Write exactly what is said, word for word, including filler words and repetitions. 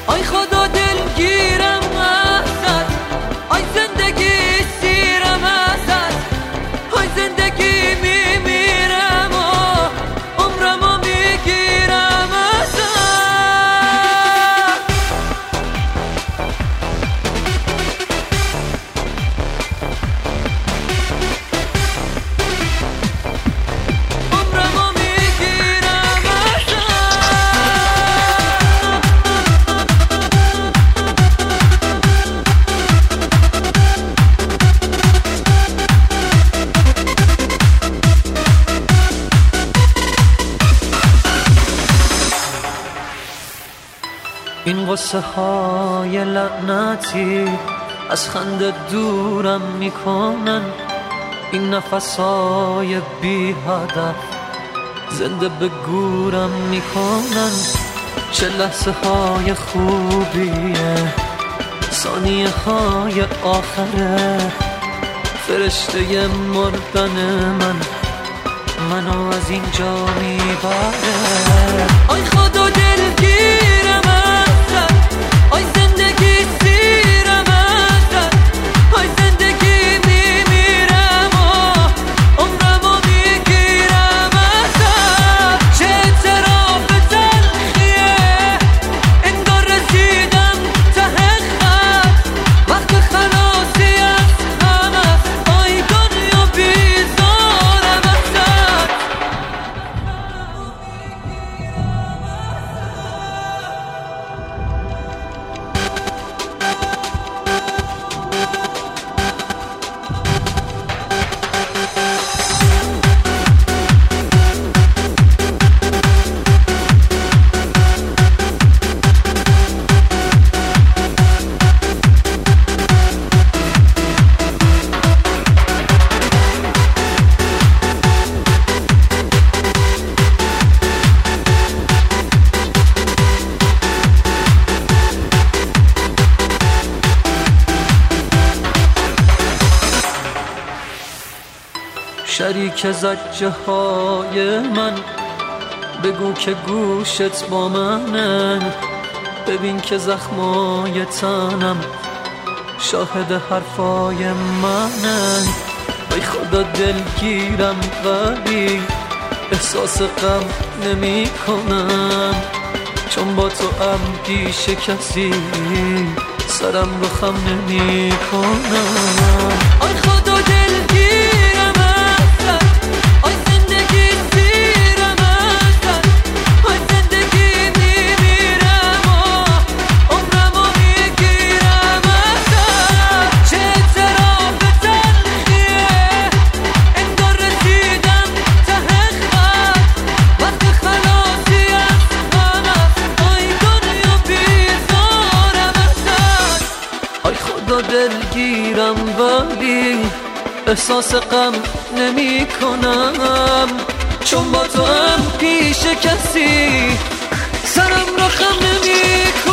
آی خدا دلگیرم ازت، آی زندگی سیرم ازت، آی زندگی میمیرم و عمرمو میگیرم ازت. این قصه های لعنتی از خنده دورم میکنن، این نفس های بی هدف زنده به گورم میکنن. چه لحظه های خوبیه، ثانیه های آخره، فرشته مردن من منو از اینجا میبره. آی خدا دلگیرم ازت، آی زندگی سیرم ازت، آی زندگی میمیرم و عمرمو میگیرم ازت. چه اعتراف تلخیه، انگار رسیدم ته خط، وقت خلاصی از غم است، آی دنیا بیزارم ازت. شریک زجه های من، بگو که گوشت با منه، ببین که زخمای تنم شاهد حرفای منه. ای خدا دلگیرم ولی احساس غم نمی کنم، چون با تو هم پیش کسی سرم رو خم نمی کنم. آی خدا دلگیرم ازت، آی زندگی سیرم ازت، آی زندگی میمیرم و عمرمو میگیرم ازت. چه اعتراف تلخیه، انگار رسیدم ته خط، وقت خلاصی از غم است، آی دنیا بیزارم ازت. آی خدا دلگیرم ولی احساس غم نمی کنم، چون با تو هم پیش کسی سرم رو خم نمی کنم.